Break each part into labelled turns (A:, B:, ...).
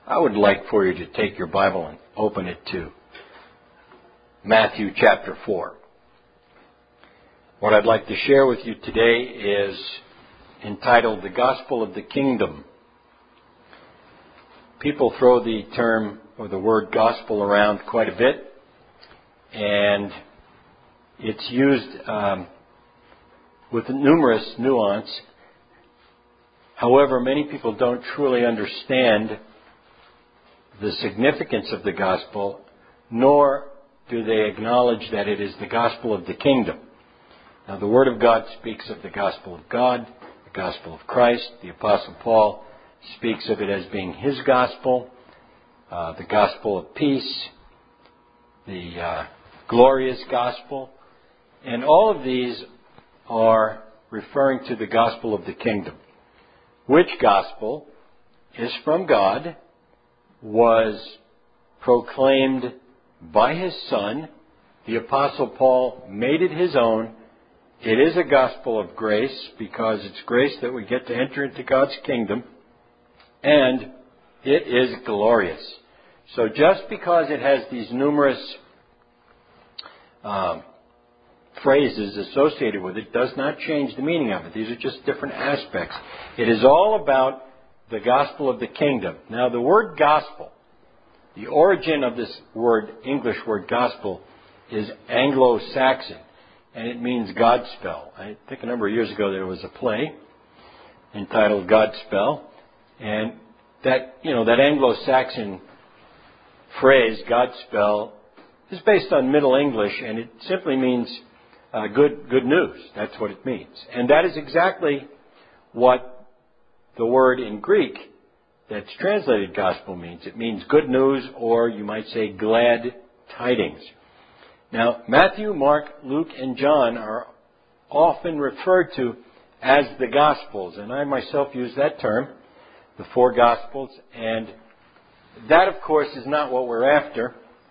A: I would like for you to take your Bible and open it to Matthew chapter 4. What I'd like to share with you today is entitled The Gospel of the Kingdom. People throw the term or the word gospel around quite a bit, and it's used with numerous nuance. However, many people don't truly understand the significance of the gospel, nor do they acknowledge that it is the gospel of the kingdom. Now, the Word of God speaks of the gospel of God, the gospel of Christ. The Apostle Paul speaks of it as being his gospel, the gospel of peace, the glorious gospel. And all of these are referring to the gospel of the kingdom, which gospel is from God, was proclaimed by his Son. The Apostle Paul made it his own. It is a gospel of grace because it's grace that we get to enter into God's kingdom, and it is glorious. So just because it has these numerous phrases associated with it does not change the meaning of it. These are just different aspects. It is all about the gospel of the kingdom. Now, the word gospel, the origin of this word, English word gospel, is Anglo-Saxon, and it means Godspell. I think a number of years ago there was a play entitled Godspell, and that Anglo-Saxon phrase, Godspell, is based on Middle English, and it simply means good news. That's what it means. And that is exactly what the word in Greek that's translated gospel means. It means good news, or you might say glad tidings. Now, Matthew, Mark, Luke, and John are often referred to as the Gospels, and I myself use that term, the four Gospels, and that, of course, is not what we're after.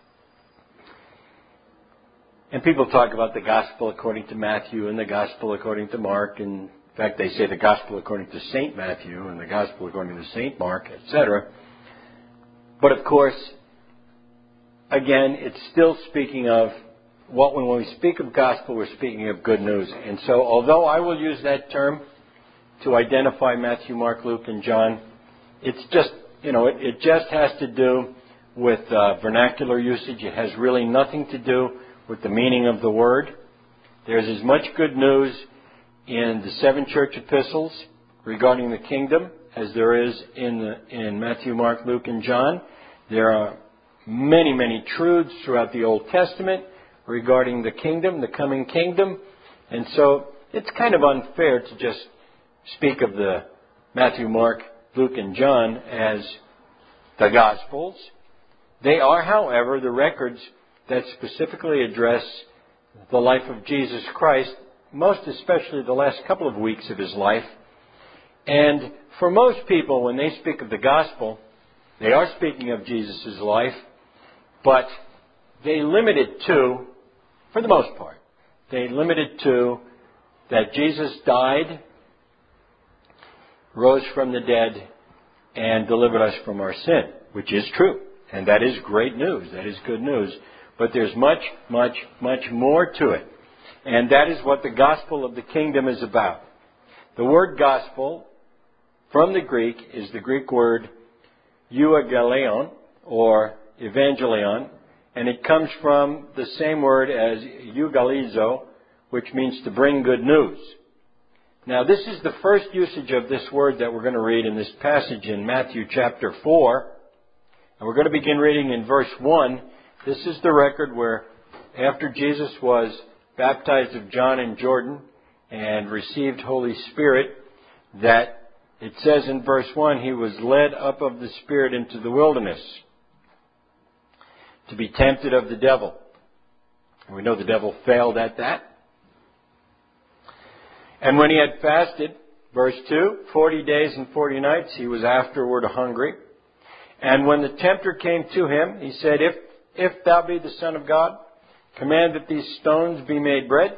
A: And people talk about the Gospel according to Matthew and the Gospel according to Mark, and in fact, they say the Gospel according to St. Matthew and the Gospel according to St. Mark, etc. But of course, again, it's still speaking of when we speak of gospel, we're speaking of good news. And so, although I will use that term to identify Matthew, Mark, Luke, and John, it's just, it just has to do with vernacular usage. It has really nothing to do with the meaning of the word. There's as much good news in the 7 church epistles regarding the kingdom as there is in Matthew, Mark, Luke, and John. There are many, many truths throughout the Old Testament regarding the kingdom, the coming kingdom. And so it's kind of unfair to just speak of the Matthew, Mark, Luke, and John as the Gospels. They are, however, the records that specifically address the life of Jesus Christ, most especially the last couple of weeks of his life. And for most people, when they speak of the gospel, they are speaking of Jesus' life, but they limit it to, for the most part, they limit it to that Jesus died, rose from the dead, and delivered us from our sin, which is true. And that is great news. That is good news. But there's much, much, much more to it. And that is what the gospel of the kingdom is about. The word gospel from the Greek is the Greek word euangelion, or evangelion, and it comes from the same word as eugalizo, which means to bring good news. Now, this is the first usage of this word that we're going to read in this passage in Matthew chapter 4. And we're going to begin reading in verse 1. This is the record where, after Jesus was baptized of John in Jordan and received Holy Spirit, that it says in verse 1, he was led up of the Spirit into the wilderness to be tempted of the devil. And we know the devil failed at that. And when he had fasted, verse 2, 40 days and 40 nights, he was afterward hungry. And when the tempter came to him, he said, If thou be the Son of God, command that these stones be made bread.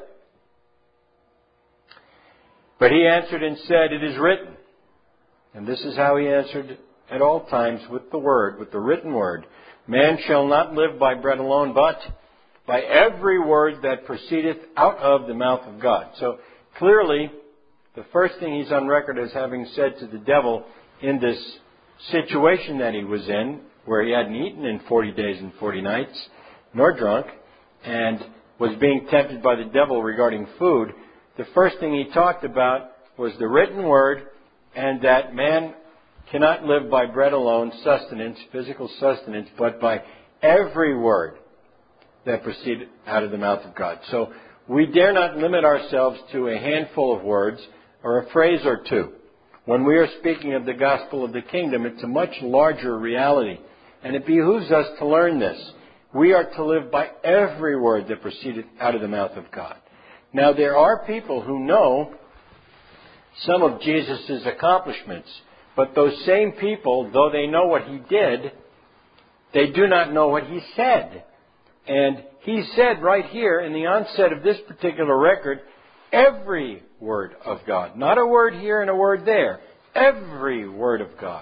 A: But he answered and said, It is written. And this is how he answered at all times with the word, with the written word. Man shall not live by bread alone, but by every word that proceedeth out of the mouth of God. So clearly, the first thing he's on record as having said to the devil in this situation that he was in, where he hadn't eaten in 40 days and 40 nights, nor drunk, and was being tempted by the devil regarding food, the first thing he talked about was the written word, and that man cannot live by bread alone, sustenance, physical sustenance, but by every word that proceeded out of the mouth of God. So we dare not limit ourselves to a handful of words or a phrase or two. When we are speaking of the gospel of the kingdom, it's a much larger reality. And it behooves us to learn this. We are to live by every word that proceeded out of the mouth of God. Now, there are people who know some of Jesus' accomplishments, but those same people, though they know what he did, they do not know what he said. And he said right here in the onset of this particular record, every word of God. Not a word here and a word there. Every word of God.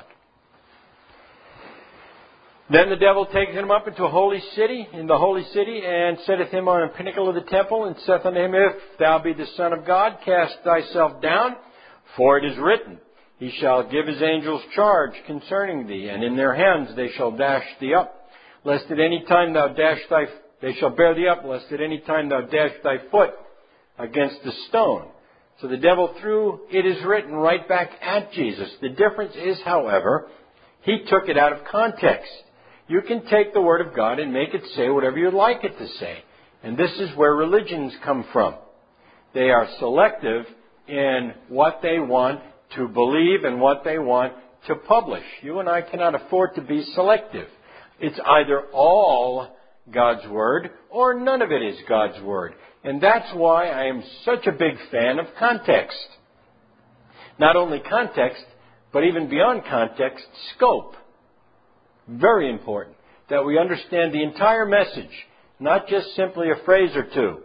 A: Then the devil taketh him up into a holy city, in the holy city, and setteth him on a pinnacle of the temple, and saith unto him, If thou be the Son of God, cast thyself down, for it is written, He shall give His angels charge concerning thee, and in their hands they shall dash thee up, lest at any time they shall bear thee up, lest at any time thou dash thy foot against a stone. So the devil threw it is written right back at Jesus. The difference is, however, he took it out of context. You can take the Word of God and make it say whatever you'd like it to say. And this is where religions come from. They are selective in what they want to believe and what they want to publish. You and I cannot afford to be selective. It's either all God's Word or none of it is God's Word. And that's why I am such a big fan of context. Not only context, but even beyond context, scope. Very important that we understand the entire message, not just simply a phrase or two.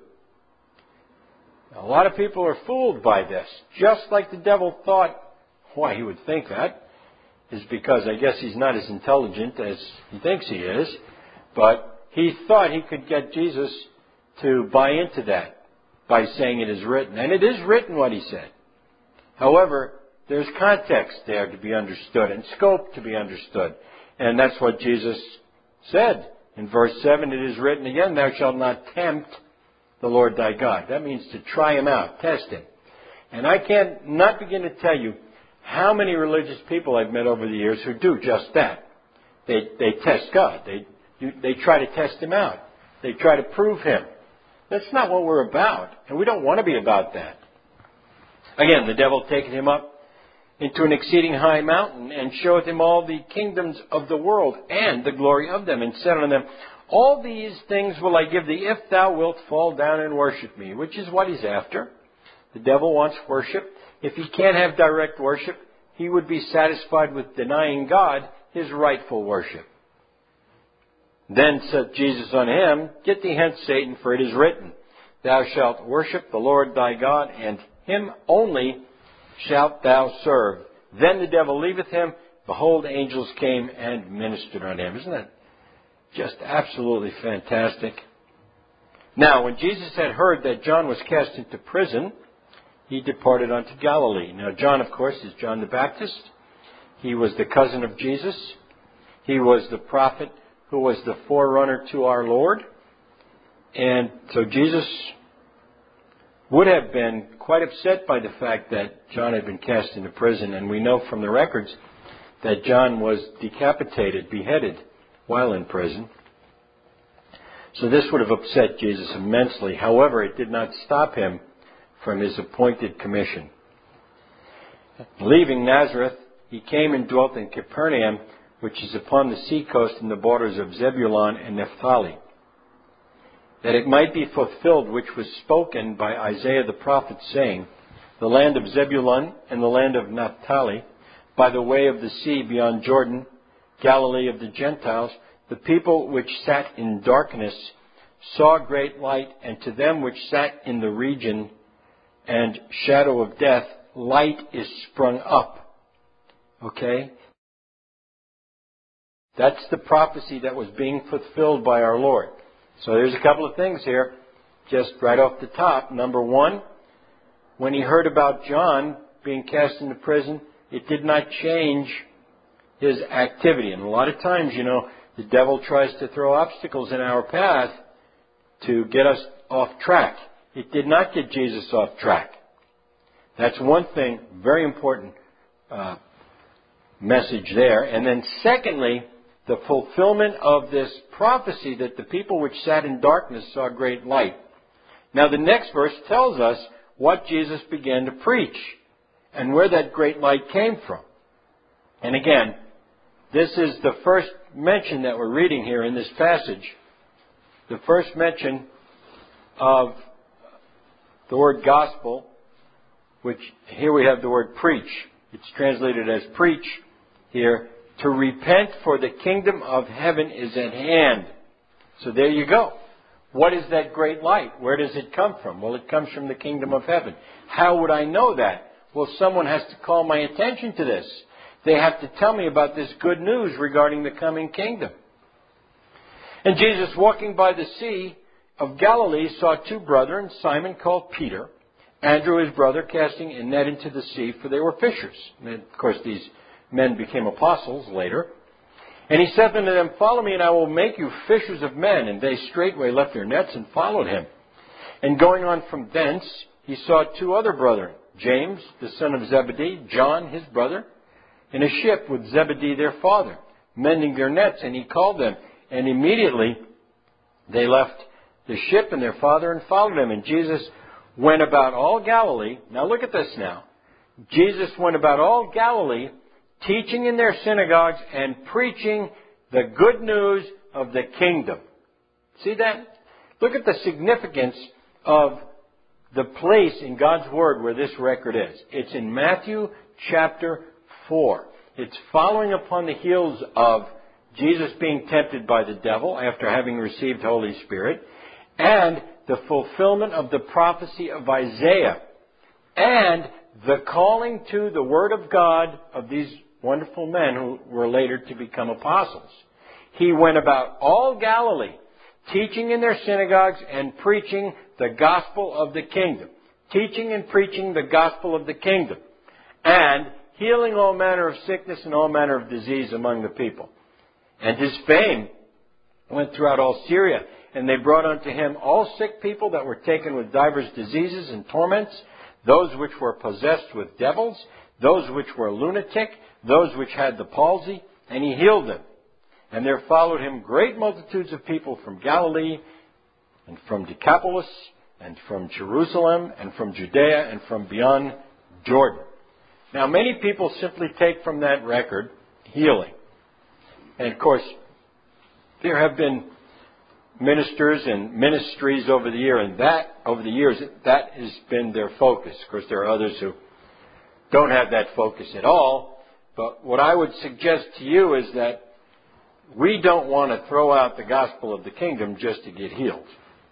A: A lot of people are fooled by this, just like the devil thought. Why he would think that is because I guess he's not as intelligent as he thinks he is, but he thought he could get Jesus to buy into that by saying it is written. And it is written what he said. However, there's context there to be understood and scope to be understood. And that's what Jesus said. In verse 7, it is written again, Thou shalt not tempt the Lord thy God. That means to try him out, test him. And I can't not begin to tell you how many religious people I've met over the years who do just that. They test God. They try to test him out. They try to prove him. That's not what we're about. And we don't want to be about that. Again, the devil taketh him up into an exceeding high mountain, and showeth him all the kingdoms of the world, and the glory of them, and said unto them, All these things will I give thee, if thou wilt fall down and worship me, which is what he's after. The devil wants worship. If he can't have direct worship, he would be satisfied with denying God his rightful worship. Then said Jesus unto him, Get thee hence, Satan, for it is written, Thou shalt worship the Lord thy God, and him only shalt thou serve. Then the devil leaveth him. Behold, angels came and ministered unto him. Isn't that just absolutely fantastic? Now, when Jesus had heard that John was cast into prison, he departed unto Galilee. Now, John, of course, is John the Baptist. He was the cousin of Jesus. He was the prophet who was the forerunner to our Lord. And so Jesus would have been quite upset by the fact that John had been cast into prison. And we know from the records that John was decapitated, beheaded, while in prison. So this would have upset Jesus immensely. However, it did not stop him from his appointed commission. Leaving Nazareth, he came and dwelt in Capernaum, which is upon the seacoast in the borders of Zebulun and Naphtali, that it might be fulfilled which was spoken by Isaiah the prophet, saying, The land of Zebulun and the land of Naphtali, by the way of the sea beyond Jordan, Galilee of the Gentiles, the people which sat in darkness saw great light, and to them which sat in the region and shadow of death, light is sprung up. Okay? That's the prophecy that was being fulfilled by our Lord. So there's a couple of things here, just right off the top. Number one, when he heard about John being cast into prison, it did not change his activity. And a lot of times, the devil tries to throw obstacles in our path to get us off track. It did not get Jesus off track. That's one thing, very important message there. And then secondly, the fulfillment of this prophecy that the people which sat in darkness saw great light. Now the next verse tells us what Jesus began to preach and where that great light came from. And again, this is the first mention that we're reading here in this passage. The first mention of the word gospel, which here we have the word preach. It's translated as preach here. To repent, for the kingdom of heaven is at hand. So there you go. What is that great light? Where does it come from? Well, it comes from the kingdom of heaven. How would I know that? Well, someone has to call my attention to this. They have to tell me about this good news regarding the coming kingdom. And Jesus, walking by the sea of Galilee, saw two brethren, Simon called Peter, Andrew his brother, casting a net into the sea, for they were fishers. And of course, these men became apostles later. And he said unto them, Follow me, and I will make you fishers of men. And they straightway left their nets and followed him. And going on from thence, he saw two other brethren, James, the son of Zebedee, John, his brother, in a ship with Zebedee their father, mending their nets. And he called them. And immediately they left the ship and their father and followed him. And Jesus went about all Galilee. Now look at this now. Jesus went about all Galilee, teaching in their synagogues and preaching the good news of the kingdom. See that? Look at the significance of the place in God's Word where this record is. It's in Matthew chapter 4. It's following upon the heels of Jesus being tempted by the devil after having received Holy Spirit, and the fulfillment of the prophecy of Isaiah, and the calling to the Word of God of these wonderful men who were later to become apostles. He went about all Galilee, teaching in their synagogues and preaching the gospel of the kingdom. Teaching and preaching the gospel of the kingdom. And healing all manner of sickness and all manner of disease among the people. And his fame went throughout all Syria. And they brought unto him all sick people that were taken with divers diseases and torments, those which were possessed with devils, those which were lunatic, those which had the palsy, and he healed them. And there followed him great multitudes of people from Galilee, and from Decapolis, and from Jerusalem, and from Judea, and from beyond Jordan. Now, many people simply take from that record healing. And of course, there have been ministers and ministries over the years, that has been their focus. Of course, there are others who don't have that focus at all. But what I would suggest to you is that we don't want to throw out the gospel of the kingdom just to get healed.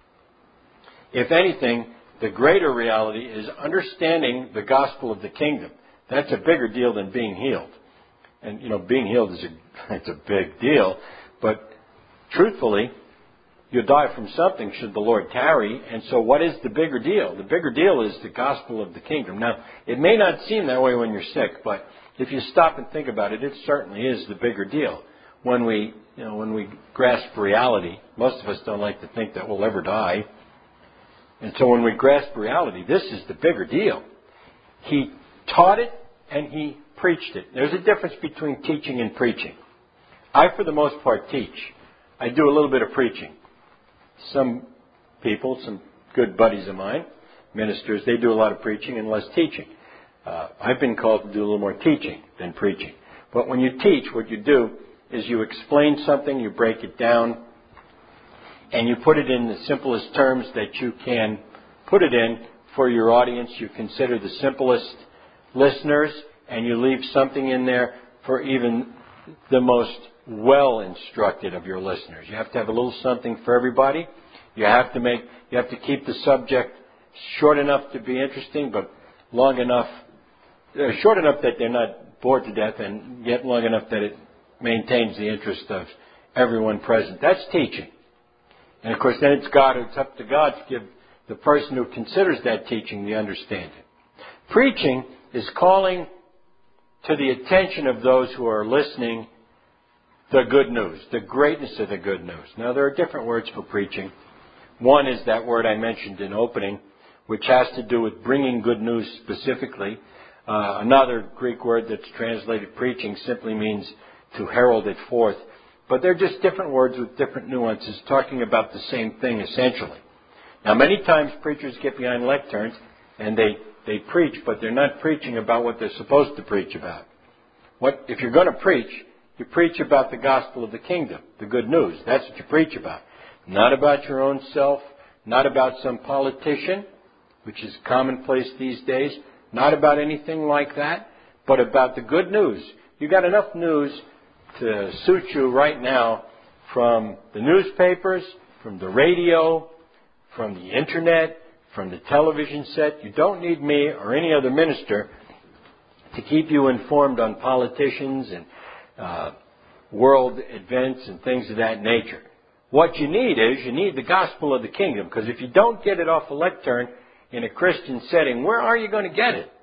A: If anything, the greater reality is understanding the gospel of the kingdom. That's a bigger deal than being healed. And, being healed it's a big deal. But truthfully, you'll die from something should the Lord tarry. And so what is the bigger deal? The bigger deal is the gospel of the kingdom. Now, it may not seem that way when you're sick, but if you stop and think about it, it certainly is the bigger deal. When we grasp reality, most of us don't like to think that we'll ever die. And so when we grasp reality, this is the bigger deal. He taught it and he preached it. There's a difference between teaching and preaching. I, for the most part, teach. I do a little bit of preaching. Some people, some good buddies of mine, ministers, they do a lot of preaching and less teaching. I've been called to do a little more teaching than preaching. But when you teach, what you do is you explain something, you break it down, and you put it in the simplest terms that you can put it in for your audience. You consider the simplest listeners, and you leave something in there for even the most well-instructed of your listeners. You have to have a little something for everybody. You have to keep the subject short enough to be interesting, but short enough that they're not bored to death, and yet long enough that it maintains the interest of everyone present. That's teaching. And of course, then it's up to God to give the person who considers that teaching the understanding. Preaching is calling to the attention of those who are listening the good news, the greatness of the good news. Now, there are different words for preaching. One is that word I mentioned in opening, which has to do with bringing good news specifically. Another Greek word that's translated preaching simply means to herald it forth. But they're just different words with different nuances, talking about the same thing essentially. Now, many times preachers get behind lecterns and they preach, but they're not preaching about what they're supposed to preach about. If you're going to preach, you preach about the gospel of the kingdom, the good news. That's what you preach about. Not about your own self, not about some politician, which is commonplace these days, not about anything like that, but about the good news. You got enough news to suit you right now from the newspapers, from the radio, from the internet, from the television set. You don't need me or any other minister to keep you informed on politicians and world events and things of that nature. What you need the gospel of the kingdom, because if you don't get it off a lectern in a Christian setting, where are you going to get it?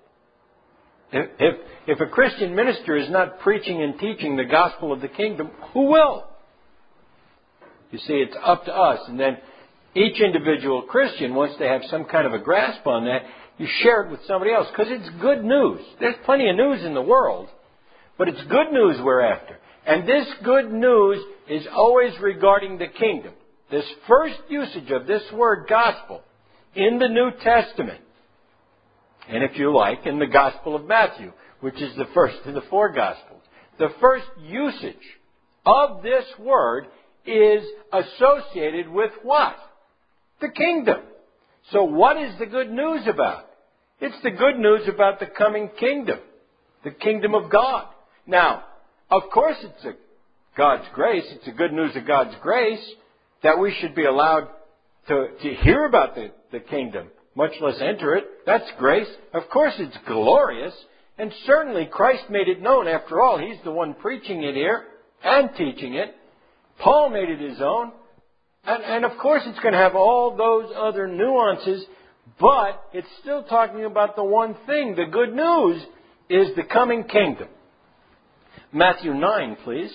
A: If a Christian minister is not preaching and teaching the gospel of the kingdom, who will? You see, it's up to us. And then each individual Christian, once they have some kind of a grasp on that, you share it with somebody else, because it's good news. There's plenty of news in the world, but it's good news we're after. And this good news is always regarding the kingdom. This first usage of this word gospel in the New Testament, and if you like, in the Gospel of Matthew, which is the first of the four Gospels, the first usage of this word is associated with what? The kingdom. So what is the good news about? It's the good news about the coming kingdom, the kingdom of God. Now, of course it's God's grace, it's the good news of God's grace that we should be allowed to hear about the kingdom, much less enter it. That's grace. Of course it's glorious, and certainly Christ made it known. After all, He's the one preaching it here and teaching it. Paul made it his own. And of course it's going to have all those other nuances, but it's still talking about the one thing. The good news is the coming kingdom. Matthew 9, please.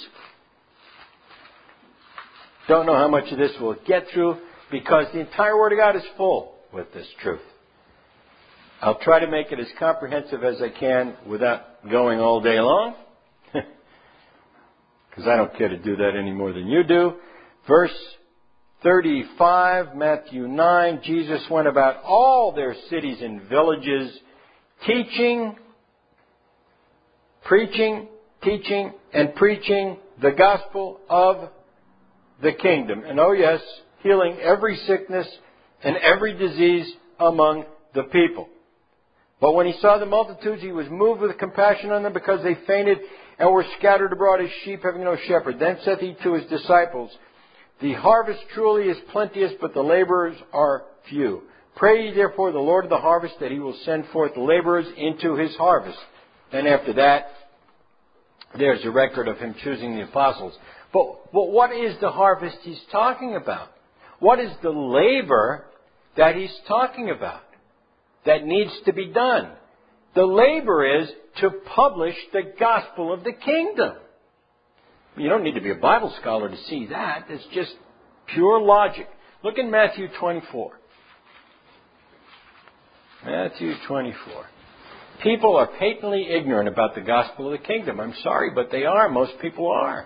A: Don't know how much of this we'll get through, because the entire Word of God is full with this truth. I'll try to make it as comprehensive as I can without going all day long, because I don't care to do that any more than you do. Verse 35, Matthew 9, Jesus went about all their cities and villages, teaching, preaching, and preaching the gospel of the kingdom. And oh yes, healing every sickness and every disease among the people. But when He saw the multitudes, He was moved with compassion on them, because they fainted and were scattered abroad as sheep having no shepherd. Then saith He to His disciples, the harvest truly is plenteous, but the laborers are few. Pray ye therefore the Lord of the harvest that He will send forth laborers into His harvest. And after that, there's a record of Him choosing the apostles. But what is the harvest He's talking about? What is the labor that He's talking about that needs to be done? The labor is to publish the gospel of the kingdom. You don't need to be a Bible scholar to see that. It's just pure logic. Look in Matthew 24. Matthew 24. People are patently ignorant about the gospel of the kingdom. I'm sorry, but they are. Most people are.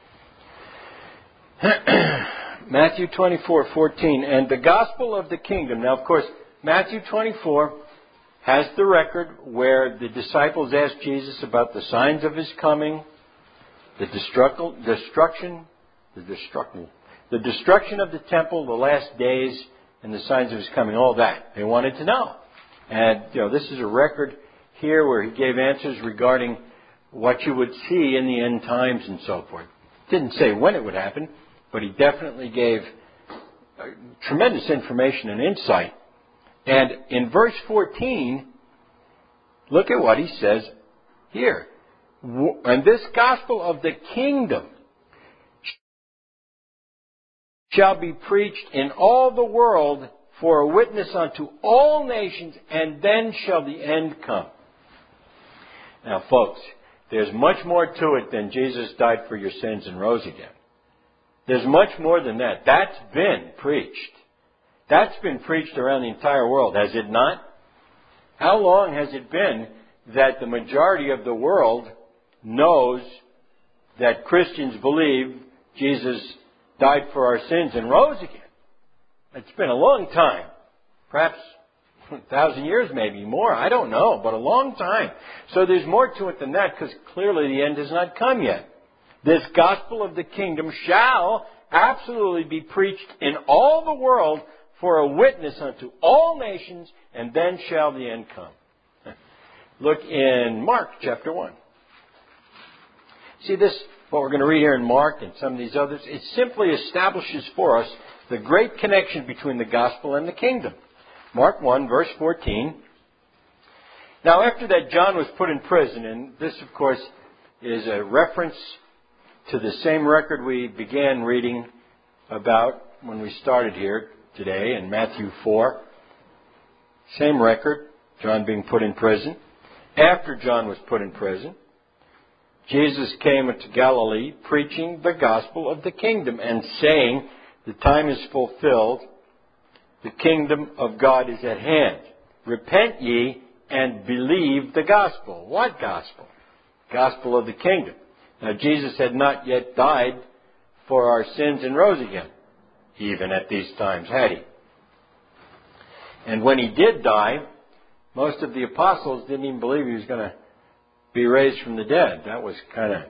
A: Matthew 24:14. And the gospel of the kingdom. Now, of course, Matthew 24 has the record where the disciples asked Jesus about the signs of His coming, the destruction of the temple, the last days, and the signs of His coming. All that they wanted to know. And this is a record here where He gave answers regarding what you would see in the end times and so forth. Didn't say when it would happen, but He definitely gave tremendous information and insight. And in verse 14, look at what He says here. And this gospel of the kingdom shall be preached in all the world for a witness unto all nations, and then shall the end come. Now, folks, there's much more to it than Jesus died for your sins and rose again. There's much more than that. That's been preached. That's been preached around the entire world, has it not? How long has it been that the majority of the world knows that Christians believe Jesus died for our sins and rose again? It's been a long time. Perhaps 1,000 years, maybe more. I don't know, but a long time. So there's more to it than that, because clearly the end has not come yet. This gospel of the kingdom shall absolutely be preached in all the world for a witness unto all nations, and then shall the end come. Look in Mark chapter 1. See this, what we're going to read here in Mark and some of these others, it simply establishes for us the great connection between the gospel and the kingdom. Mark 1, verse 14. Now after that John was put in prison, and this of course is a reference to the same record we began reading about when we started here today in Matthew 4. Same record, John being put in prison. After John was put in prison, Jesus came into Galilee preaching the gospel of the kingdom and saying, the time is fulfilled, the kingdom of God is at hand. Repent ye and believe the gospel. What gospel? Gospel of the kingdom. Now Jesus had not yet died for our sins and rose again, even at these times, had he? And when he did die, most of the apostles didn't even believe he was going to be raised from the dead. That was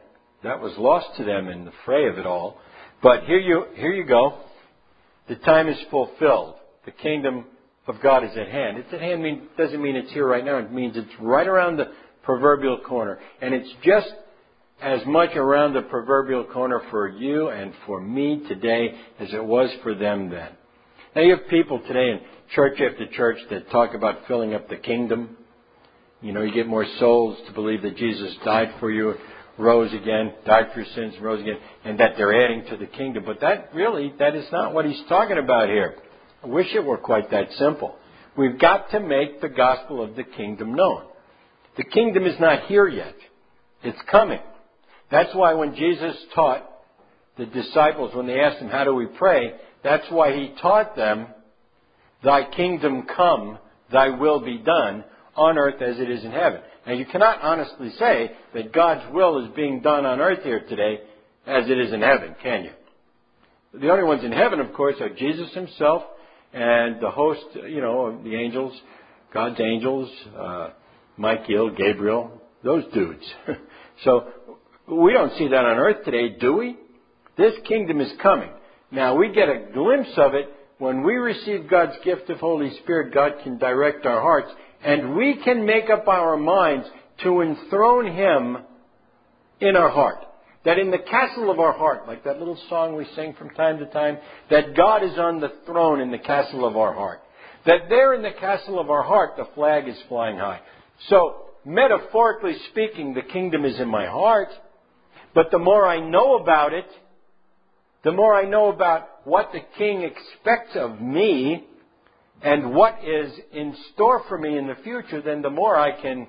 A: lost to them in the fray of it all. But here you go. The time is fulfilled. The kingdom of God is at hand. It's at hand doesn't mean it's here right now. It means it's right around the proverbial corner. And it's just as much around the proverbial corner for you and for me today as it was for them then. Now you have people today in church after church that talk about filling up the kingdom. You know, you get more souls to believe that Jesus died for you, rose again, died for your sins, rose again, and that they're adding to the kingdom. But that is not what he's talking about here. I wish it were quite that simple. We've got to make the gospel of the kingdom known. The kingdom is not here yet. It's coming. That's why when Jesus taught the disciples, when they asked him, how do we pray? That's why he taught them, thy kingdom come, thy will be done, on earth as it is in heaven. Now you cannot honestly say that God's will is being done on earth here today as it is in heaven, can you? The only ones in heaven, of course, are Jesus himself and the host, of the angels, God's angels, Michael, Gabriel, those dudes. So we don't see that on earth today, do we? This kingdom is coming. Now we get a glimpse of it when we receive God's gift of Holy Spirit. God can direct our hearts, and we can make up our minds to enthrone him in our heart. That in the castle of our heart, like that little song we sing from time to time, that God is on the throne in the castle of our heart. That there in the castle of our heart, the flag is flying high. So, metaphorically speaking, the kingdom is in my heart. But the more I know about it, the more I know about what the King expects of me and what is in store for me in the future, then the more I can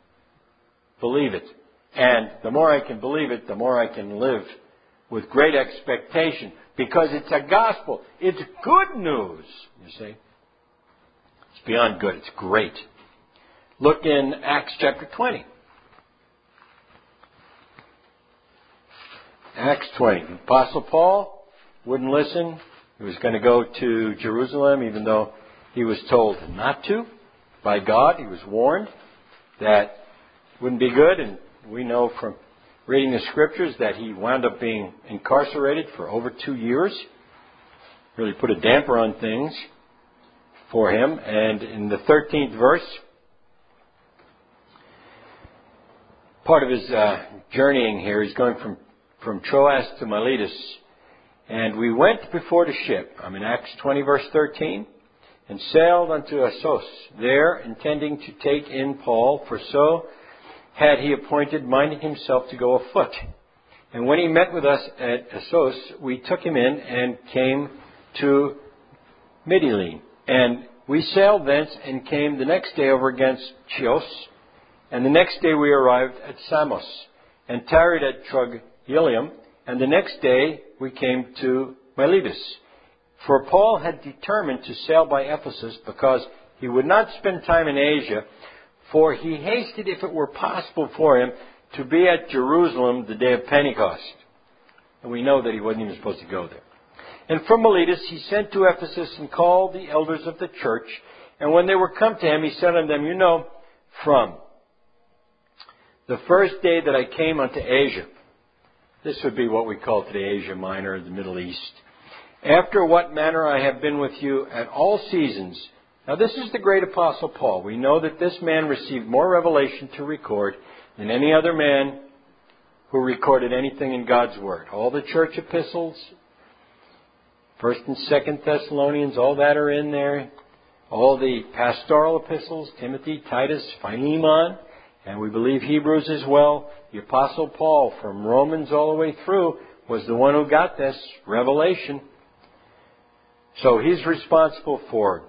A: believe it. And the more I can believe it, the more I can live with great expectation. Because it's a gospel. It's good news, you see. It's beyond good. It's great. Look in Acts chapter 20. Acts 20. Apostle Paul wouldn't listen. He was going to go to Jerusalem even though he was told not to by God. He was warned that it wouldn't be good. And we know from reading the scriptures that he wound up being incarcerated for over 2 years. Really put a damper on things for him. And in the 13th verse, part of his journeying here, he's going from Troas to Miletus. And we went before the ship, I'm in Acts 20 verse 13, and sailed unto Assos, there intending to take in Paul, for so had he appointed, minding himself to go afoot. And when he met with us at Assos, we took him in and came to Mytilene. And we sailed thence and came the next day over against Chios. And the next day we arrived at Samos and tarried at Trogyllium. And the next day we came to Miletus. For Paul had determined to sail by Ephesus because he would not spend time in Asia, for he hasted, if it were possible for him, to be at Jerusalem the day of Pentecost. And we know that he wasn't even supposed to go there. And from Miletus he sent to Ephesus and called the elders of the church. And when they were come to him, he said unto them, you know, from the first day that I came unto Asia, this would be what we call today Asia Minor, the Middle East, after what manner I have been with you at all seasons. Now this is the great apostle Paul. We know that this man received more revelation to record than any other man who recorded anything in God's Word. All the church epistles, 1st and 2nd Thessalonians, all that are in there. All the pastoral epistles, Timothy, Titus, Philemon, and we believe Hebrews as well. The apostle Paul, from Romans all the way through, was the one who got this revelation. So he's responsible for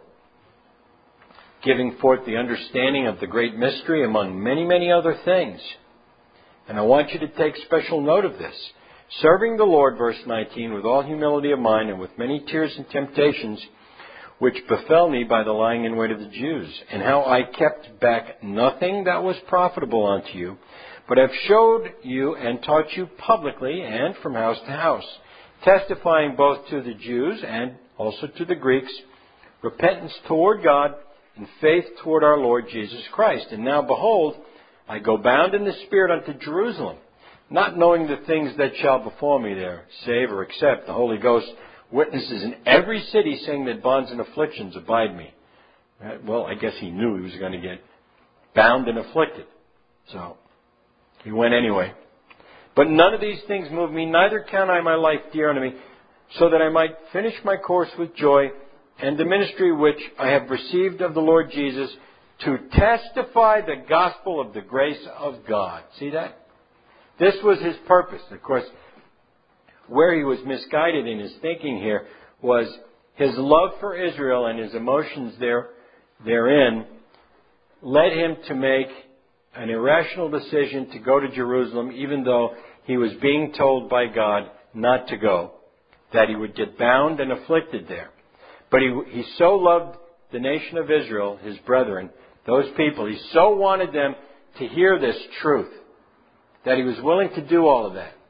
A: giving forth the understanding of the great mystery among many, many other things. And I want you to take special note of this. Serving the Lord, verse 19, with all humility of mind and with many tears and temptations, which befell me by the lying in wait of the Jews, and how I kept back nothing that was profitable unto you, but have showed you and taught you publicly and from house to house, testifying both to the Jews and also to the Greeks, repentance toward God and faith toward our Lord Jesus Christ. And now, behold, I go bound in the Spirit unto Jerusalem, not knowing the things that shall befall me there, save or except the Holy Ghost witnesses in every city, saying that bonds and afflictions abide me. Well, I guess he knew he was going to get bound and afflicted. So he went anyway. But none of these things move me, neither count I my life dear unto me, so that I might finish my course with joy, and the ministry which I have received of the Lord Jesus, to testify the gospel of the grace of God. See that? This was his purpose. Of course, where he was misguided in his thinking here was his love for Israel and his emotions therein led him to make an irrational decision to go to Jerusalem, even though he was being told by God not to go, that he would get bound and afflicted there. But he so loved the nation of Israel, his brethren, those people, he so wanted them to hear this truth, that he was willing to do all of that.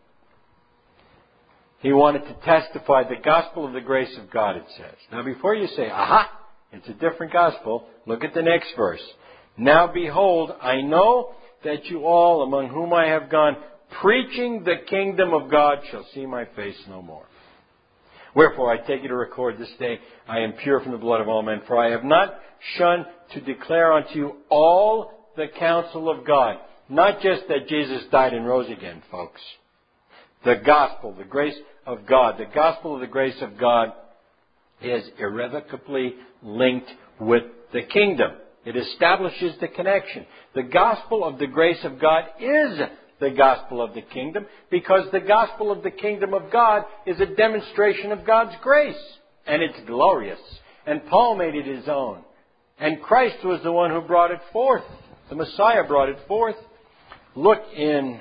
A: He wanted to testify the gospel of the grace of God, it says. Now, before you say, aha, it's a different gospel, look at the next verse. Now, behold, I know that you all, among whom I have gone, preaching the kingdom of God, shall see my face no more. Wherefore, I take you to record this day, I am pure from the blood of all men, for I have not shunned to declare unto you all the counsel of God. Not just that Jesus died and rose again, folks. The gospel, the grace of God. The gospel of the grace of God is irrevocably linked with the kingdom. It establishes the connection. The gospel of the grace of God is the gospel of the kingdom, because the gospel of the kingdom of God is a demonstration of God's grace. And it's glorious. And Paul made it his own. And Christ was the one who brought it forth. The Messiah brought it forth. Look in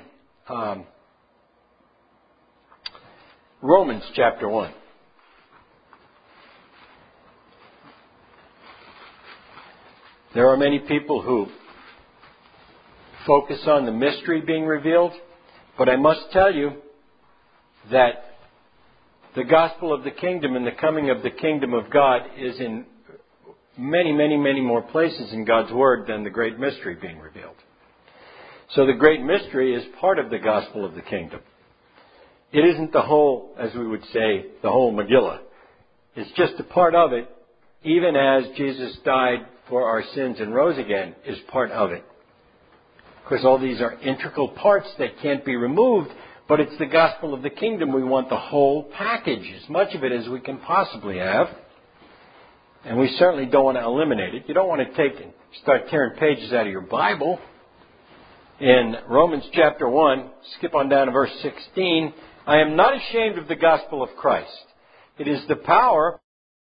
A: Romans chapter 1. There are many people who focus on the mystery being revealed, but I must tell you that the gospel of the kingdom and the coming of the kingdom of God is in many, many, many more places in God's Word than the great mystery being revealed. So the great mystery is part of the gospel of the kingdom. It isn't the whole, as we would say, the whole Megillah. It's just a part of it, even as Jesus died for our sins and rose again, is part of it. Of course, all these are integral parts that can't be removed, but it's the gospel of the kingdom. We want the whole package, as much of it as we can possibly have. And we certainly don't want to eliminate it. You don't want to take and start tearing pages out of your Bible. In Romans chapter 1, skip on down to verse 16, I am not ashamed of the gospel of Christ. It is the power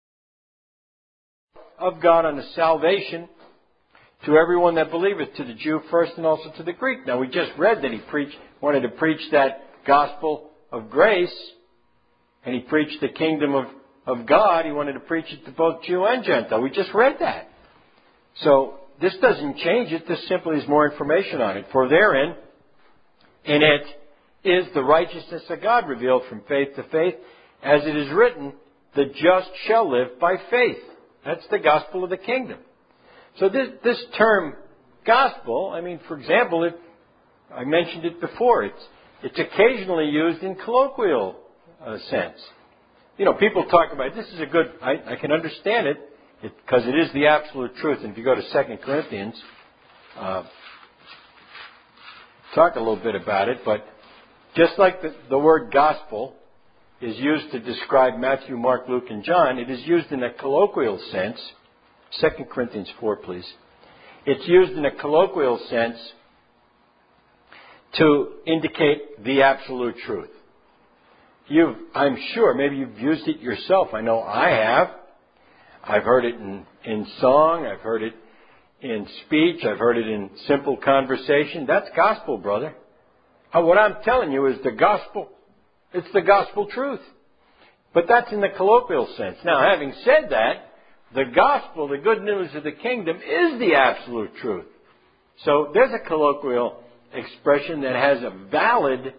A: of God unto salvation to everyone that believeth, to the Jew first and also to the Greek. Now we just read that he wanted to preach that gospel of grace, and he preached the kingdom of God. He wanted to preach it to both Jew and Gentile. We just read that. So this doesn't change it. This simply is more information on it. For therein, in it, is the righteousness of God revealed from faith to faith, as it is written, the just shall live by faith. That's the gospel of the kingdom. So this term gospel, I mean, for example, I mentioned it before. It's occasionally used in colloquial sense. You know, people talk about it. This is a good, I can understand it because it is the absolute truth. And if you go to 2 Corinthians, talk a little bit about it. But just like the word gospel is used to describe Matthew, Mark, Luke, and John, it is used in a colloquial sense. 2 Corinthians 4, please. It's used in a colloquial sense to indicate the absolute truth. I'm sure, maybe you've used it yourself. I know I have. I've heard it in song. I've heard it in speech. I've heard it in simple conversation. That's gospel, brother. What I'm telling you is the gospel. It's the gospel truth. But that's in the colloquial sense. Now, having said that, the gospel, the good news of the kingdom, is the absolute truth. So there's a colloquial expression that has a valid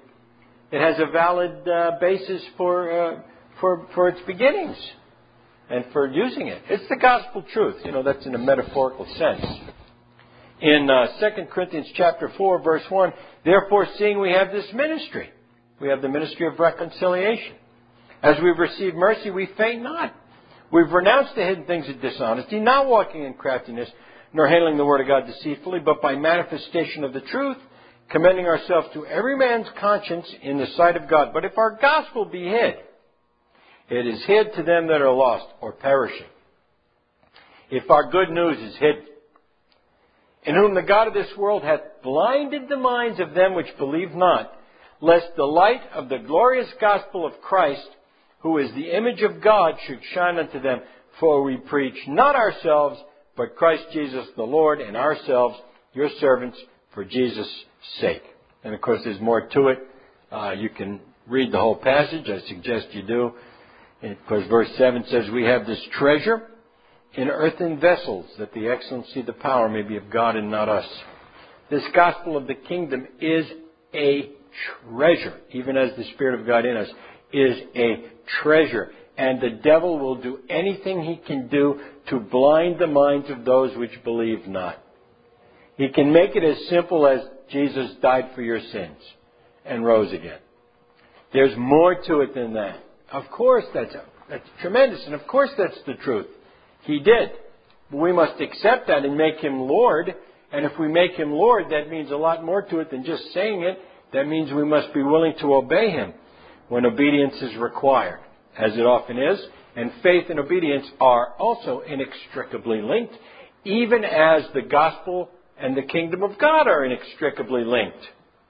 A: basis for its beginnings and for using it. It's the gospel truth. You know, that's in a metaphorical sense. In 2 Corinthians chapter 4, verse 1, therefore, seeing we have this ministry, we have the ministry of reconciliation. As we've received mercy, we faint not. We've renounced the hidden things of dishonesty, not walking in craftiness, nor handling the word of God deceitfully, but by manifestation of the truth, commending ourselves to every man's conscience in the sight of God. But if our gospel be hid, it is hid to them that are lost or perishing. If our good news is hid, in whom the God of this world hath blinded the minds of them which believe not, lest the light of the glorious gospel of Christ, who is the image of God, should shine unto them. For we preach not ourselves, but Christ Jesus the Lord, and ourselves your servants for Jesus' sake. And of course there's more to it. You can read the whole passage. I suggest you do. And of course verse 7 says, we have this treasure in earthen vessels, that the excellency, the power may be of God and not us. This gospel of the kingdom is a treasure, even as the Spirit of God in us is a treasure. And the devil will do anything he can do to blind the minds of those which believe not. He can make it as simple as Jesus died for your sins and rose again. There's more to it than that. Of course that's tremendous, and of course that's the truth. He did. But we must accept that and make Him Lord. And if we make Him Lord, that means a lot more to it than just saying it. That means we must be willing to obey Him when obedience is required, as it often is. And faith and obedience are also inextricably linked, even as the gospel and the kingdom of God are inextricably linked.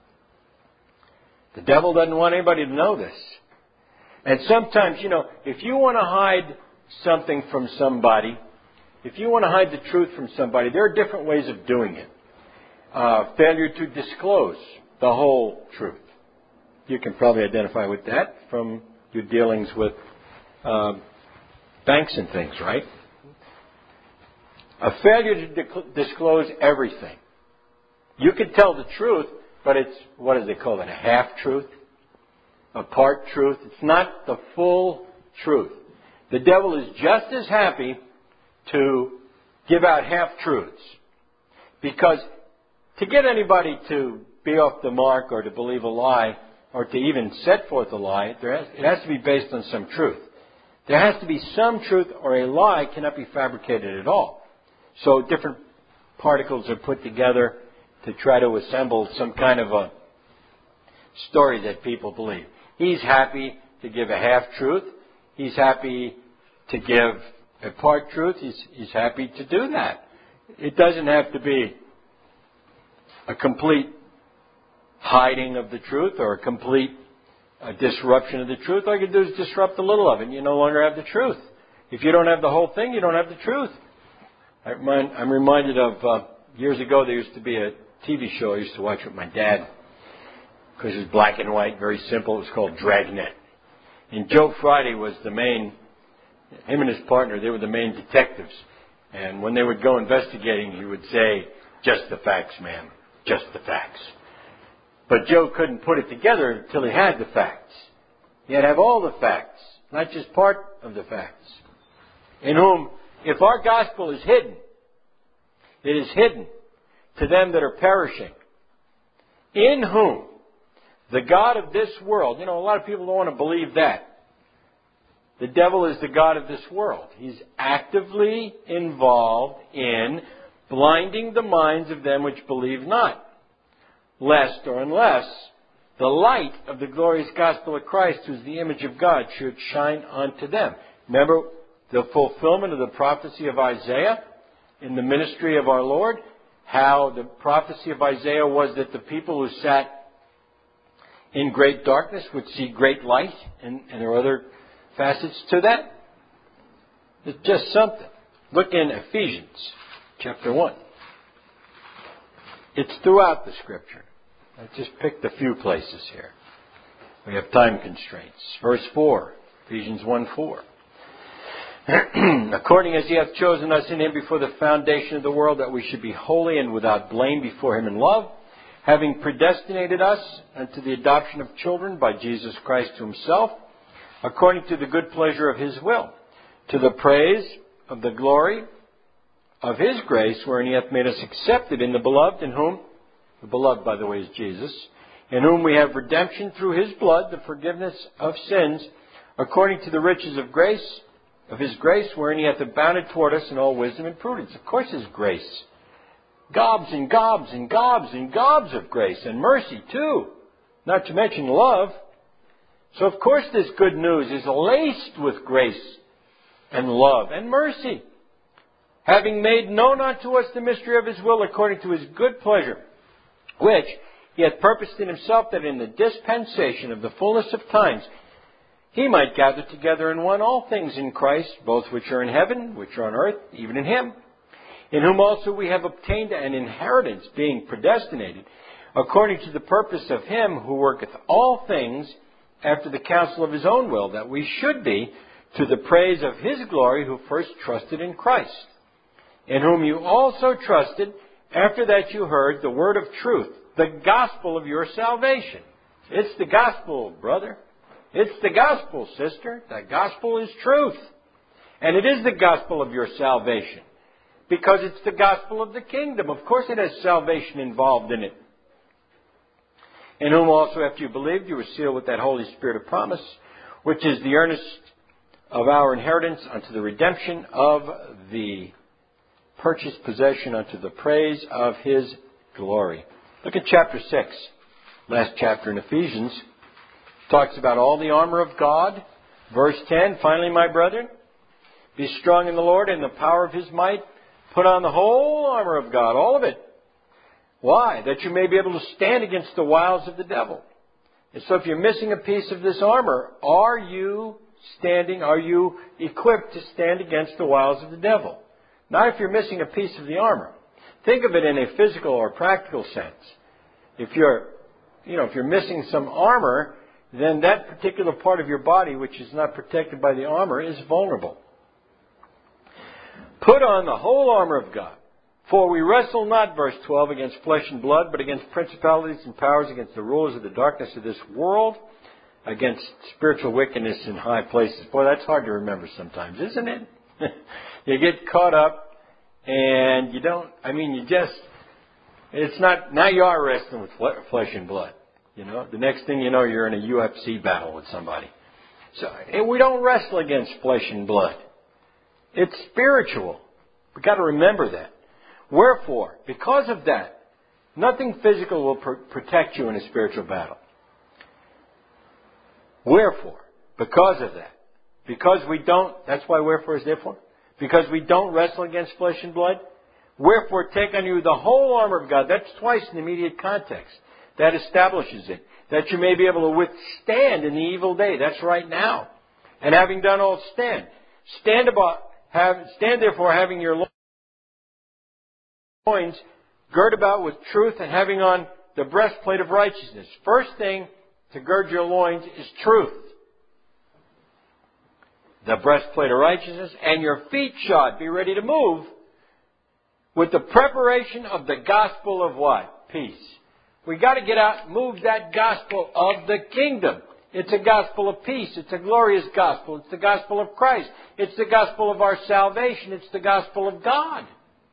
A: The devil doesn't want anybody to know this. And sometimes, if you want to hide something from somebody, if you want to hide the truth from somebody, there are different ways of doing it. Failure to disclose the whole truth. You can probably identify with that from your dealings with banks and things, right? A failure to disclose everything. You can tell the truth, but it's, what do they call it, a half-truth? A part-truth? It's not the full truth. The devil is just as happy to give out half-truths. Because to get anybody to be off the mark or to believe a lie or to even set forth a lie, it has to be based on some truth. There has to be some truth, or a lie cannot be fabricated at all. So different particles are put together to try to assemble some kind of a story that people believe. He's happy to give a half-truth. He's happy to give a part-truth. He's happy to do that. It doesn't have to be a complete hiding of the truth or a complete disruption of the truth. All you can do is disrupt a little of it, and you no longer have the truth. If you don't have the whole thing, you don't have the truth. I'm reminded of years ago there used to be a TV show I used to watch with my dad, because it was black and white, very simple. It was called Dragnet. And Joe Friday was the main, him and his partner, they were the main detectives. And when they would go investigating, he would say, "Just the facts, ma'am, just the facts." But Joe couldn't put it together until he had the facts. He had to have all the facts, not just part of the facts. In whom, if our gospel is hidden, it is hidden to them that are perishing. In whom the God of this world, a lot of people don't want to believe that. The devil is the God of this world. He's actively involved in blinding the minds of them which believe not, lest or unless the light of the glorious gospel of Christ, who is the image of God, should shine unto them. Remember the fulfillment of the prophecy of Isaiah in the ministry of our Lord? How the prophecy of Isaiah was that the people who sat in great darkness would see great light, and there are other facets to that. It's just something. Look in Ephesians chapter 1. It's throughout the Scripture. I just picked a few places here. We have time constraints. Verse 4, Ephesians 1:4. According as he hath chosen us in him before the foundation of the world, that we should be holy and without blame before him in love, having predestinated us unto the adoption of children by Jesus Christ to himself, according to the good pleasure of his will, to the praise of the glory of his grace, wherein he hath made us accepted in the beloved, in whom, the beloved, by the way, is Jesus, in whom we have redemption through his blood, the forgiveness of sins, according to the riches of grace, of his grace, wherein he hath abounded toward us in all wisdom and prudence. Of course, his grace. Gobs and gobs and gobs and gobs of grace, and mercy too, not to mention love. So, of course, this good news is laced with grace and love and mercy, having made known unto us the mystery of his will according to his good pleasure, which he hath purposed in himself, that in the dispensation of the fullness of times he might gather together in one all things in Christ, both which are in heaven, which are on earth, even in him, in whom also we have obtained an inheritance, being predestinated, according to the purpose of him who worketh all things after the counsel of his own will, that we should be to the praise of his glory, who first trusted in Christ, in whom you also trusted, after that you heard the word of truth, the gospel of your salvation. It's the gospel, brother. It's the gospel, sister. The gospel is truth. And it is the gospel of your salvation, because it's the gospel of the kingdom. Of course it has salvation involved in it. In whom also after you believed, you were sealed with that Holy Spirit of promise, which is the earnest of our inheritance unto the redemption of the purchased possession, unto the praise of his glory. Look at chapter 6, last chapter in Ephesians. Talks about all the armor of God. Verse 10, finally, my brethren, be strong in the Lord and the power of his might. Put on the whole armor of God, all of it. Why? That you may be able to stand against the wiles of the devil. And so if you're missing a piece of this armor, are you equipped to stand against the wiles of the devil? Not if you're missing a piece of the armor. Think of it in a physical or practical sense. If you're missing some armor, then that particular part of your body, which is not protected by the armor, is vulnerable. Put on the whole armor of God. For we wrestle not, verse 12, against flesh and blood, but against principalities and powers, against the rulers of the darkness of this world, against spiritual wickedness in high places. Boy, that's hard to remember sometimes, isn't it? You get caught up and now you are wrestling with flesh and blood. The next thing you know, you're in a UFC battle with somebody. And we don't wrestle against flesh and blood. It's spiritual. We've got to remember that. Wherefore, because of that, nothing physical will protect you in a spiritual battle. Wherefore, because of that, that's why wherefore is therefore. Because we don't wrestle against flesh and blood. Wherefore, take on you the whole armor of God. That's twice in the immediate context. That establishes it. That you may be able to withstand in the evil day. That's right now. And having done all, stand. Stand therefore, having your loins girt about with truth, and having on the breastplate of righteousness. First thing to gird your loins is truth. The breastplate of righteousness, and your feet shod. Be ready to move with the preparation of the gospel of what? Peace. We got to get out and move that gospel of the kingdom. It's a gospel of peace. It's a glorious gospel. It's the gospel of Christ. It's the gospel of our salvation. It's the gospel of God.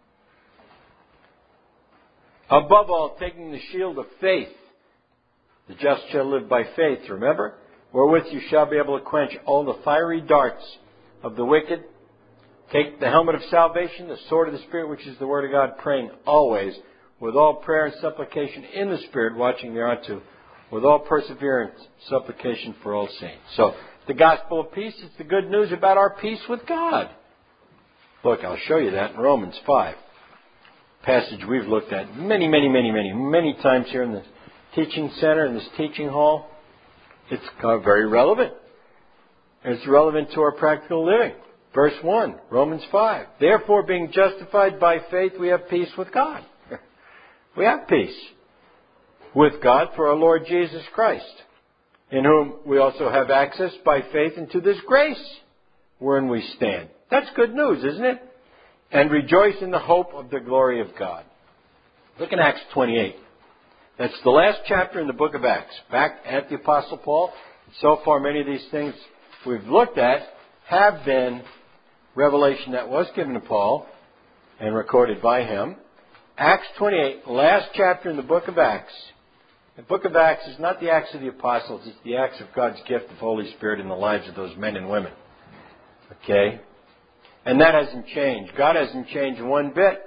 A: Above all, taking the shield of faith. The just shall live by faith, remember? Wherewith you shall be able to quench all the fiery darts of the wicked. Take the helmet of salvation, the sword of the Spirit, which is the Word of God, praying always, with all prayer and supplication in the Spirit, watching thereunto, with all perseverance, supplication for all saints. So, the gospel of peace is the good news about our peace with God. Look, I'll show you that in Romans 5. Passage we've looked at many times here in the teaching center, in this teaching hall. It's very relevant. It's relevant to our practical living. Verse 1, Romans 5. Therefore, being justified by faith, we have peace with God. We have peace with God through our Lord Jesus Christ, in whom we also have access by faith into this grace wherein we stand. That's good news, isn't it? And rejoice in the hope of the glory of God. Look in Acts 28. That's the last chapter in the book of Acts. Back at the Apostle Paul. So far, many of these things we've looked at have been revelation that was given to Paul and recorded by him. Acts 28, last chapter in the book of Acts. The book of Acts is not the Acts of the Apostles. It's the Acts of God's gift of Holy Spirit in the lives of those men and women. Okay? And that hasn't changed. God hasn't changed one bit.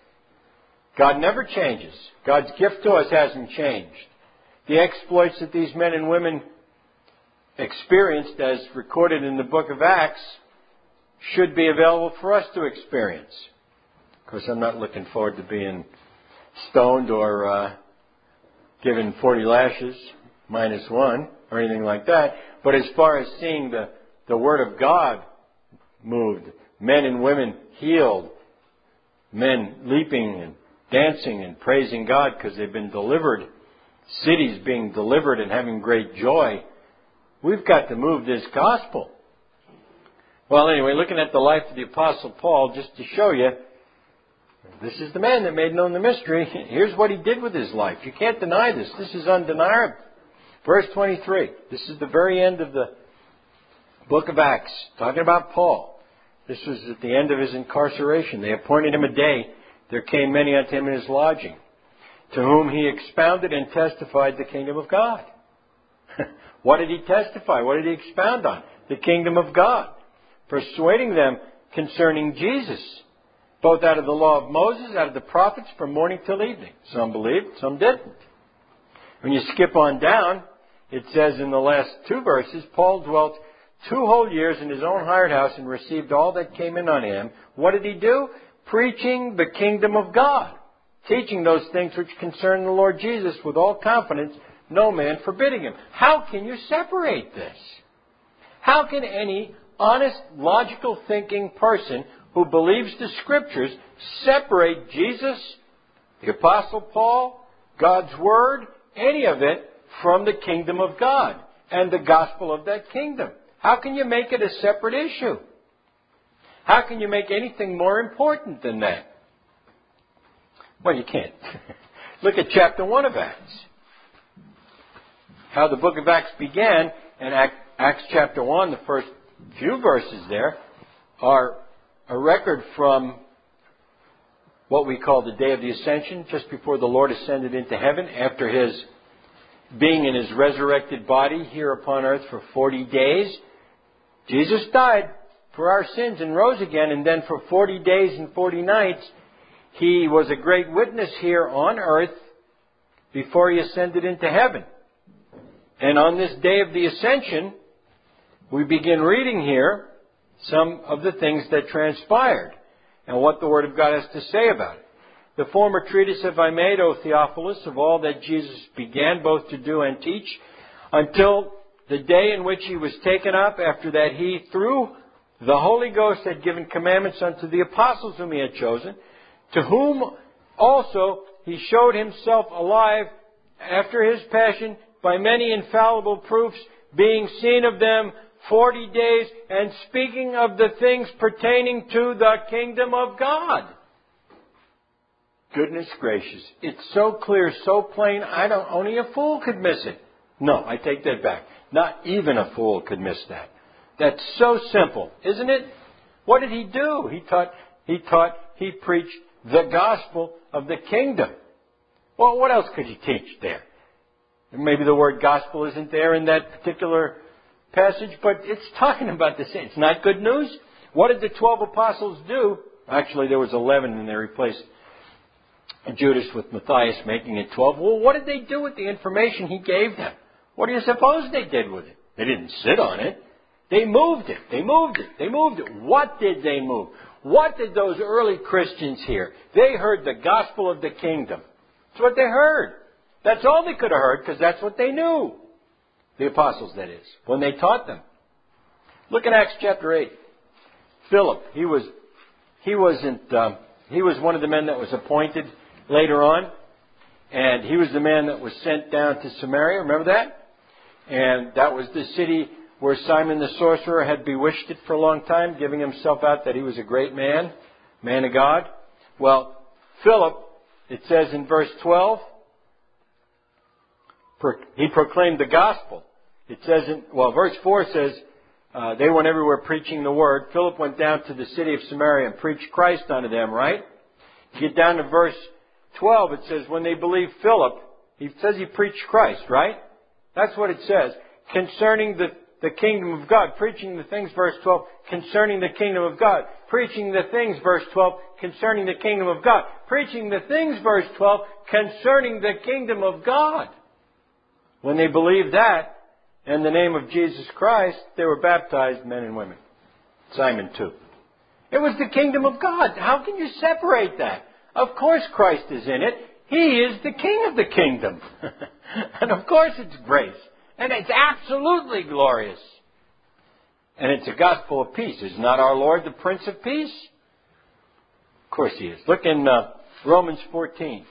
A: God never changes. God's gift to us hasn't changed. The exploits that these men and women experienced, as recorded in the book of Acts, should be available for us to experience. Of course, I'm not looking forward to being stoned or given 40 lashes, -1, or anything like that. But as far as seeing the Word of God moved, men and women healed, men leaping and dancing and praising God because they've been delivered, cities being delivered and having great joy, we've got to move this gospel. Well, anyway, looking at the life of the Apostle Paul, just to show you, this is the man that made known the mystery. Here's what he did with his life. You can't deny this. This is undeniable. Verse 23. This is the very end of the book of Acts, talking about Paul. This was at the end of his incarceration. They appointed him a day. There came many unto him in his lodging, to whom he expounded and testified the kingdom of God. What did he testify? What did he expound on? The kingdom of God. Persuading them concerning Jesus, both out of the law of Moses, out of the prophets, from morning till evening. Some believed, some didn't. When you skip on down, it says in the last 2 verses, Paul dwelt 2 whole years in his own hired house and received all that came in on him. What did he do? Preaching the kingdom of God. Teaching those things which concern the Lord Jesus with all confidence, no man forbidding him. How can you separate this? How can any honest, logical thinking person who believes the Scriptures separate Jesus, the Apostle Paul, God's Word, any of it, from the kingdom of God and the gospel of that kingdom? How can you make it a separate issue? How can you make anything more important than that? Well, you can't. Look at chapter 1 of Acts. How the book of Acts began, and Acts chapter 1, the first few verses there, are a record from what we call the day of the Ascension, just before the Lord ascended into heaven, after his being in his resurrected body here upon earth for 40 days. Jesus died for our sins and rose again, and then for 40 days and 40 nights, he was a great witness here on earth before he ascended into heaven. And on this day of the Ascension, we begin reading here some of the things that transpired and what the Word of God has to say about it. The former treatise have I made, O Theophilus, of all that Jesus began both to do and teach, until the day in which he was taken up, after that he, through the Holy Ghost, had given commandments unto the apostles whom he had chosen, to whom also he showed himself alive after his passion by many infallible proofs, being seen of them 40 days, and speaking of the things pertaining to the kingdom of God. Goodness gracious. It's so clear, so plain, only a fool could miss it. No, I take that back. Not even a fool could miss that. That's so simple, isn't it? What did he do? He preached the gospel of the kingdom. Well, what else could he teach there? Maybe the word gospel isn't there in that particular passage, but it's talking about the same. It's not good news. What did the 12 apostles do? Actually, there was 11 and they replaced Judas with Matthias, making it 12. Well, what did they do with the information he gave them? What do you suppose they did with it? They didn't sit on it. They moved it. They moved it. They moved it. What did they move? What did those early Christians hear? They heard the gospel of the kingdom. That's what they heard. That's all they could have heard, because that's what they knew. The apostles, that is, when they taught them. Look at Acts chapter 8. Philip, he was one of the men that was appointed later on, and he was the man that was sent down to Samaria. Remember that? And that was the city where Simon the sorcerer had bewitched it for a long time, giving himself out that he was a great man of God. Well, Philip, it says in verse 12, he proclaimed the gospel. It says verse 4 says, they went everywhere preaching the word. Philip went down to the city of Samaria and preached Christ unto them, right? You get down to verse 12, it says, when they believed Philip, he says he preached Christ, right? That's what it says. Concerning the kingdom of God, preaching the things, verse 12, concerning the kingdom of God. Preaching the things, verse 12, concerning the kingdom of God. Preaching the things, verse 12, concerning the kingdom of God. When they believed that, in the name of Jesus Christ, they were baptized, men and women. Simon too. It was the kingdom of God. How can you separate that? Of course Christ is in it. He is the king of the kingdom. And of course it's grace. And it's absolutely glorious. And it's a gospel of peace. Is not our Lord the Prince of Peace? Of course He is. Look in Romans 14.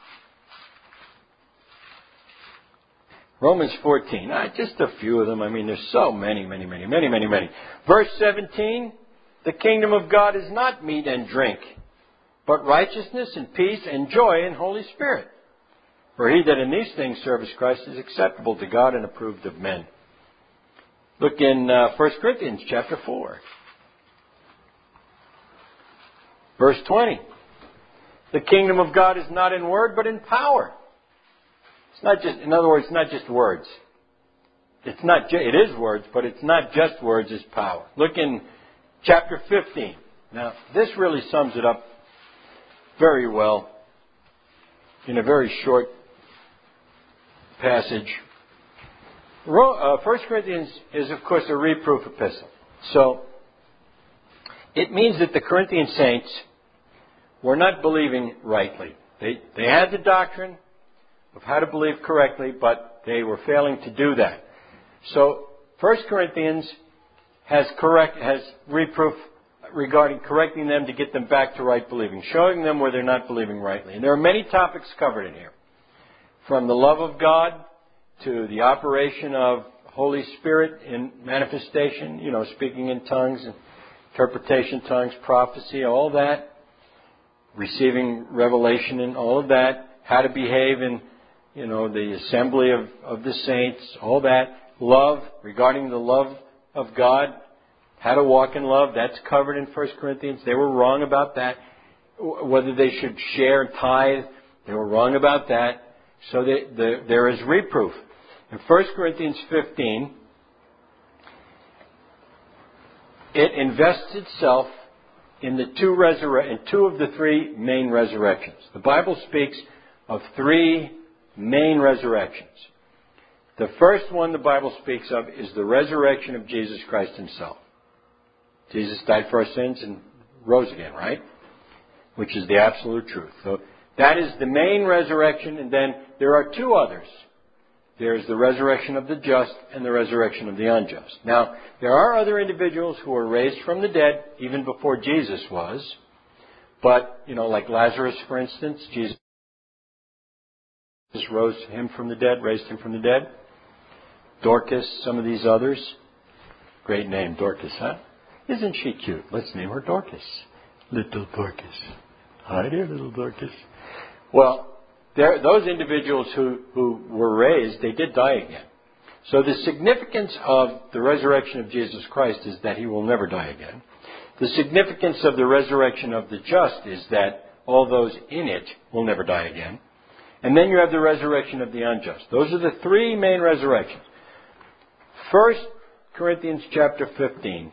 A: Romans 14. Just a few of them. I mean, there's so many. Verse 17. The kingdom of God is not meat and drink, but righteousness and peace and joy in Holy Spirit. For he that in these things serves Christ is acceptable to God and approved of men. Look in 1 Corinthians chapter 4. Verse 20. The kingdom of God is not in word, but in power. It's not just, in other words, it's not just words. It is words, but it's not just words, it's power. Look in chapter 15. Now, this really sums it up very well in a very short passage. 1 Corinthians is, of course, a reproof epistle. So, it means that the Corinthian saints were not believing rightly. They had the doctrine of how to believe correctly, but they were failing to do that. So, 1 Corinthians has reproof regarding correcting them to get them back to right believing, showing them where they're not believing rightly. And there are many topics covered in here. From the love of God to the operation of Holy Spirit in manifestation, speaking in tongues, interpretation tongues, prophecy, all that, receiving revelation and all of that, how to behave in, the assembly of the saints, all that, love, regarding the love of God, how to walk in love, that's covered in 1 Corinthians. They were wrong about that. Whether they should share tithe, they were wrong about that. So there is reproof. In 1 Corinthians 15, it invests itself in two of the three main resurrections. The Bible speaks of three main resurrections. The first one the Bible speaks of is the resurrection of Jesus Christ Himself. Jesus died for our sins and rose again, right? which is the absolute truth. So that is the main resurrection, and then there are two others. There's the resurrection of the just and the resurrection of the unjust. Now, there are other individuals who were raised from the dead even before Jesus was. But, like Lazarus, for instance, Jesus rose him from the dead, raised him from the dead. Dorcas, some of these others. Great name, Dorcas, huh? Isn't she cute? Let's name her Dorcas. Little Dorcas. Hi there, little Dorcas. Well, those individuals who were raised, they did die again. So the significance of the resurrection of Jesus Christ is that he will never die again. The significance of the resurrection of the just is that all those in it will never die again. And then you have the resurrection of the unjust. Those are the three main resurrections. 1 Corinthians chapter 15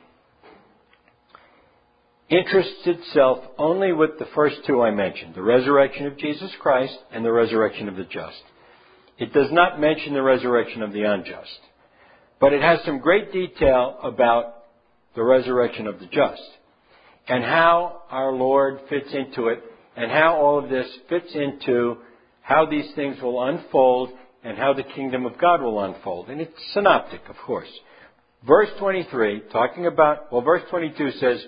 A: interests itself only with the first two I mentioned, the resurrection of Jesus Christ and the resurrection of the just. It does not mention the resurrection of the unjust. But it has some great detail about the resurrection of the just and how our Lord fits into it and how all of this fits into how these things will unfold and how the kingdom of God will unfold. And it's synoptic, of course. Verse 23, verse 22 says,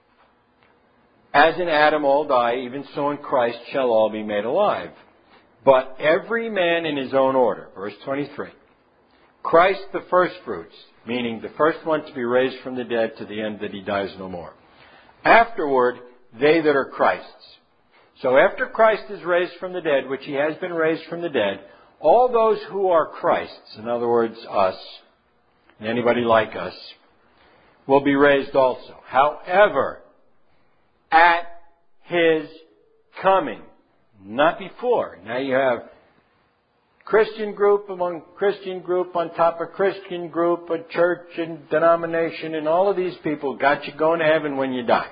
A: as in Adam all die, even so in Christ shall all be made alive. But every man in his own order. Verse 23. Christ the firstfruits, meaning the first one to be raised from the dead to the end that he dies no more. Afterward, they that are Christ's. So after Christ is raised from the dead, which he has been raised from the dead, all those who are Christ's, in other words, us, and anybody like us, will be raised also. However, at his coming, not before. Now you have Christian group among Christian group on top of Christian group, a church and denomination, and all of these people got you going to heaven when you die.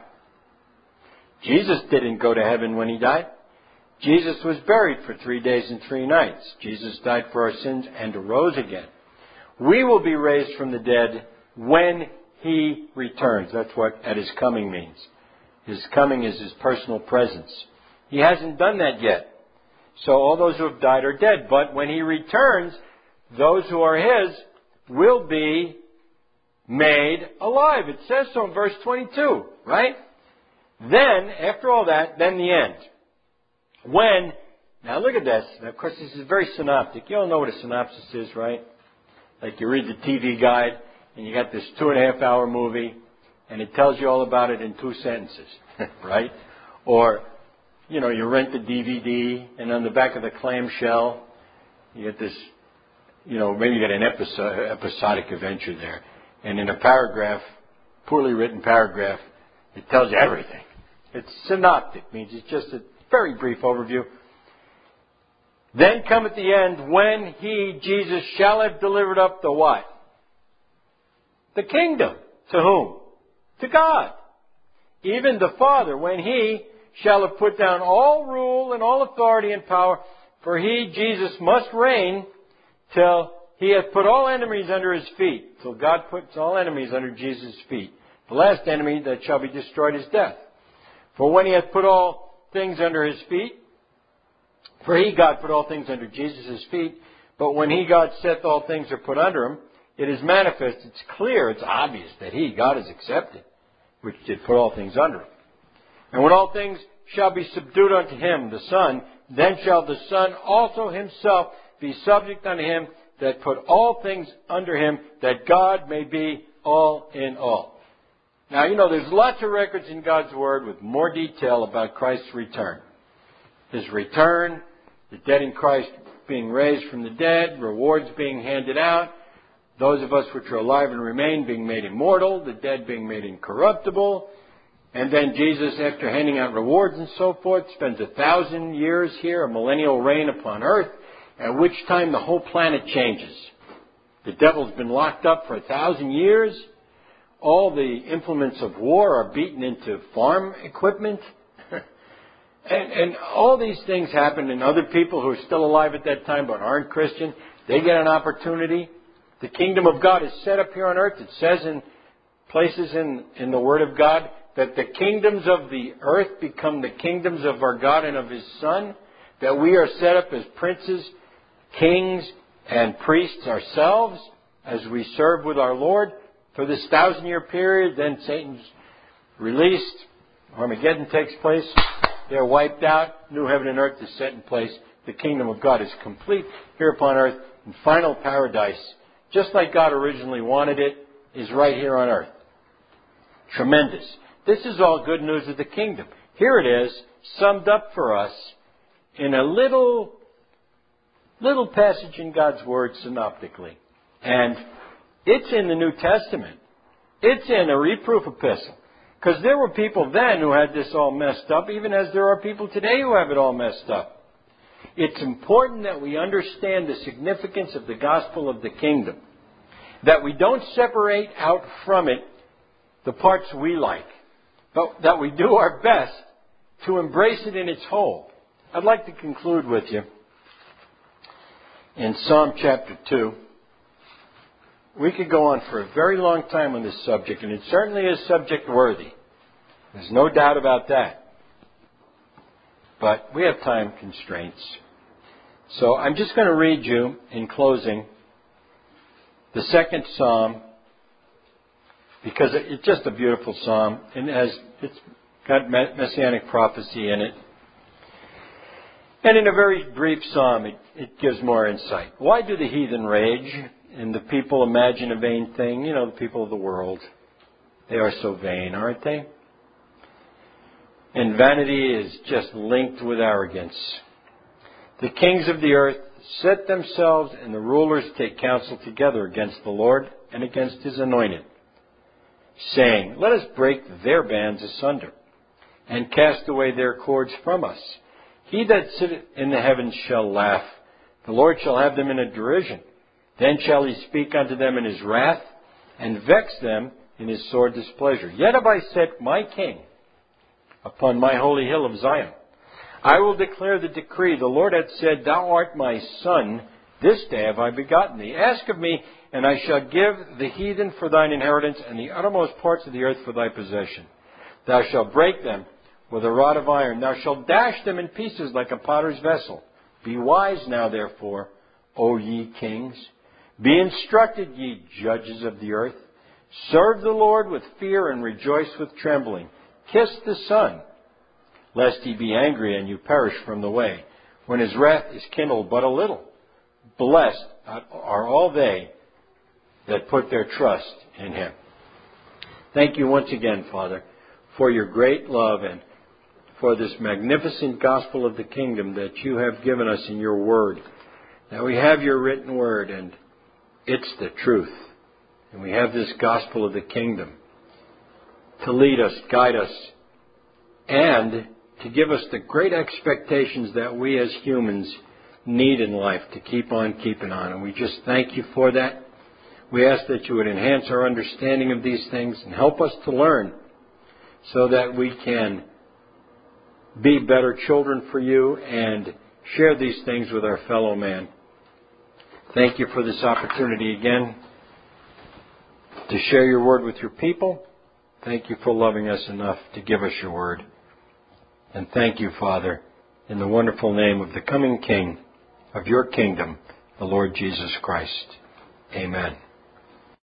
A: Jesus didn't go to heaven when he died. Jesus was buried for 3 days and 3 nights. Jesus died for our sins and arose again. We will be raised from the dead when he returns. That's what at his coming means. His coming is his personal presence. He hasn't done that yet. So all those who have died are dead. But when he returns, those who are his will be made alive. It says so in verse 22, right? Then, after all that, then the end. Now look at this. Now, of course, this is very synoptic. You all know what a synopsis is, right? Like you read the TV guide, and you got this 2.5-hour movie, and it tells you all about it in 2 sentences, right? Or, you rent the DVD, and on the back of the clamshell, you get this, maybe you get an episodic adventure there. And in a paragraph, poorly written paragraph, it tells you everything. It's synoptic, means it's just a very brief overview. Then come at the end, when he, Jesus, shall have delivered up the what? The kingdom. To whom? To God. Even the Father, when he shall have put down all rule and all authority and power, for he, Jesus, must reign till he hath put all enemies under his feet. Till God puts all enemies under Jesus' feet. The last enemy that shall be destroyed is death. For when he hath put all things under his feet, for he, God, put all things under Jesus' feet, but when he, God, saith all things are put under him, it is manifest, it's clear, it's obvious that he, God, is accepted, which did put all things under him. And when all things shall be subdued unto him, the Son, then shall the Son also himself be subject unto him that put all things under him, that God may be all in all. Now, there's lots of records in God's Word with more detail about Christ's return. His return, the dead in Christ being raised from the dead, rewards being handed out, those of us which are alive and remain being made immortal, the dead being made incorruptible, and then Jesus, after handing out rewards and so forth, spends 1,000 years here, a millennial reign upon earth, at which time the whole planet changes. The devil's been locked up for 1,000 years. All the implements of war are beaten into farm equipment. and all these things happen, and other people who are still alive at that time but aren't Christian, they get an opportunity. The kingdom of God is set up here on earth. It says in places in the Word of God that the kingdoms of the earth become the kingdoms of our God and of His Son, that we are set up as princes, kings, and priests ourselves as we serve with our Lord for this 1,000-year period. Then Satan's released, Armageddon takes place, they're wiped out, new heaven and earth is set in place. The kingdom of God is complete here upon earth, and final paradise, just like God originally wanted it, is right here on earth. Tremendous. This is all good news of the kingdom. Here it is, summed up for us in a little passage in God's Word synoptically. And it's in the New Testament. It's in a reproof epistle. Because there were people then who had this all messed up, even as there are people today who have it all messed up. It's important that we understand the significance of the gospel of the kingdom. That we don't separate out from it the parts we like, but that we do our best to embrace it in its whole. I'd like to conclude with you in Psalm chapter 2. We could go on for a very long time on this subject, and it certainly is subject worthy. There's no doubt about that. But we have time constraints. So I'm just going to read you, in closing, the second psalm, because it's just a beautiful psalm, and it's got messianic prophecy in it. And in a very brief psalm, it gives more insight. Why do the heathen rage and the people imagine a vain thing? You know, the people of the world. They are so vain, aren't they? And vanity is just linked with arrogance. The kings of the earth set themselves, and the rulers take counsel together against the Lord and against His anointed, saying, let us break their bands asunder and cast away their cords from us. He that sitteth in the heavens shall laugh. The Lord shall have them in a derision. Then shall He speak unto them in His wrath, and vex them in His sore displeasure. Yet have I set my king upon my holy hill of Zion. I will declare the decree. The Lord hath said, thou art my son. This day have I begotten thee. Ask of me, and I shall give the heathen for thine inheritance, and the uttermost parts of the earth for thy possession. Thou shalt break them with a rod of iron. Thou shalt dash them in pieces like a potter's vessel. Be wise now, therefore, O ye kings. Be instructed, ye judges of the earth. Serve the Lord with fear and rejoice with trembling. Kiss the Son, lest He be angry and you perish from the way, when His wrath is kindled but a little. Blessed are all they that put their trust in Him. Thank you once again, Father, for your great love and for this magnificent gospel of the kingdom that you have given us in your word. Now we have your written word, and it's the truth. And we have this gospel of the kingdom to lead us, guide us, and to give us the great expectations that we as humans need in life to keep on keeping on. And we just thank you for that. We ask that you would enhance our understanding of these things and help us to learn so that we can be better children for you and share these things with our fellow man. Thank you for this opportunity again to share your word with your people. Thank you for loving us enough to give us your word. And thank you, Father, in the wonderful name of the coming King of your kingdom, the Lord Jesus Christ. Amen.